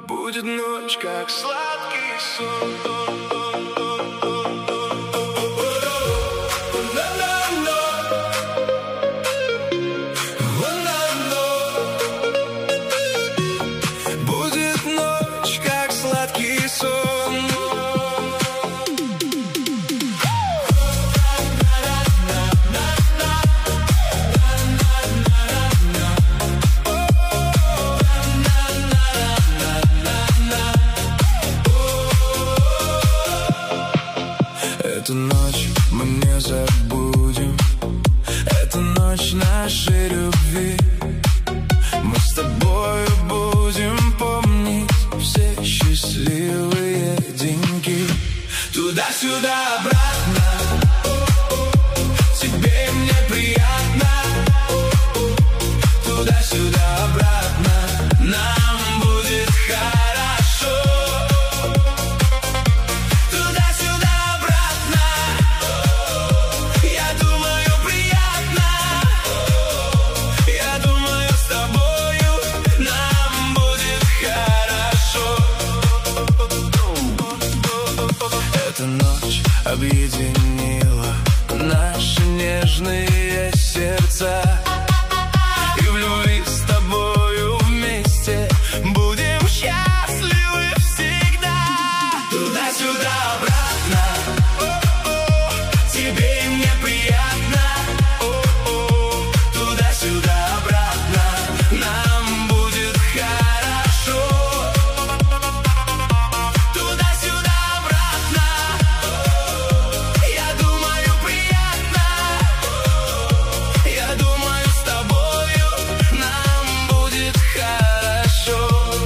Будет ночь, как сладкий сон. Будет ночь, как сладкий сон. Эту ночь мы не забудем. Это ночь нашей любви. Мы с тобою будем помнить все счастливые деньки. Туда-сюда, обратно. Тебе и мне приятно. Туда-сюда, обратно. Нам будет хорошо. Туда-сюда, обратно. Я думаю, приятно. Я думаю, с тобою нам будет хорошо. Эта ночь объединила наши нежные сердца. И в любви с тобою вместе будем счастливы всегда. Туда-сюда, обратно. Тебе и мне приятно. Туда-сюда, обратно. Нам будет хорошо. Туда-сюда, обратно. Я думаю, приятно. Я думаю, с тобою нам будет хорошо.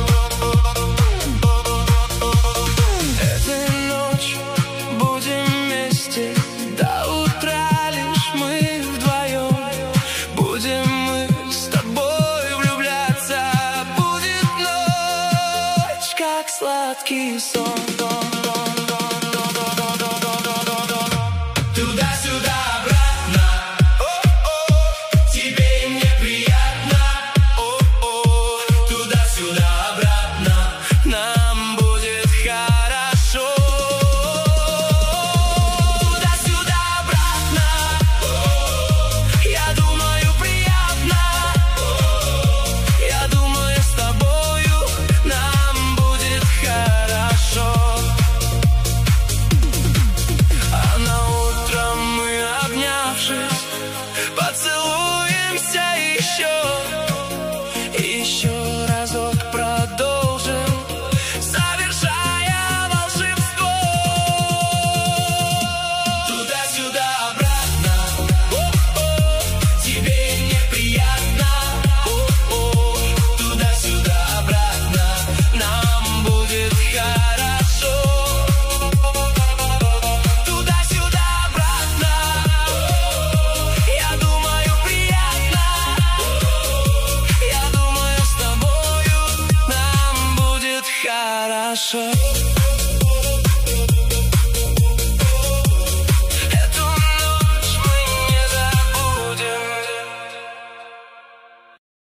Этой ночью будем вместе до утра, лишь мы вдвоем. Будем мы с тобой влюбляться. Будет ночь, как сладкий сон. Туда-сюда, обратно. Тебе и мне приятно. Туда-сюда, обратно. Нам будет хорошо. Туда-сюда, обратно. Я думаю, приятно. Я думаю, с тобою нам будет хорошо. А на утро мы, обнявшись, поцелуемся еще. Еще разок продолжим, совершая волшебство. Туда-сюда, обратно. Тебе и мне приятно. Туда-сюда, обратно. Нам будет хорошо. Туда-сюда, обратно. Я думаю, приятно. Я думаю, с тобою нам будет хорошо.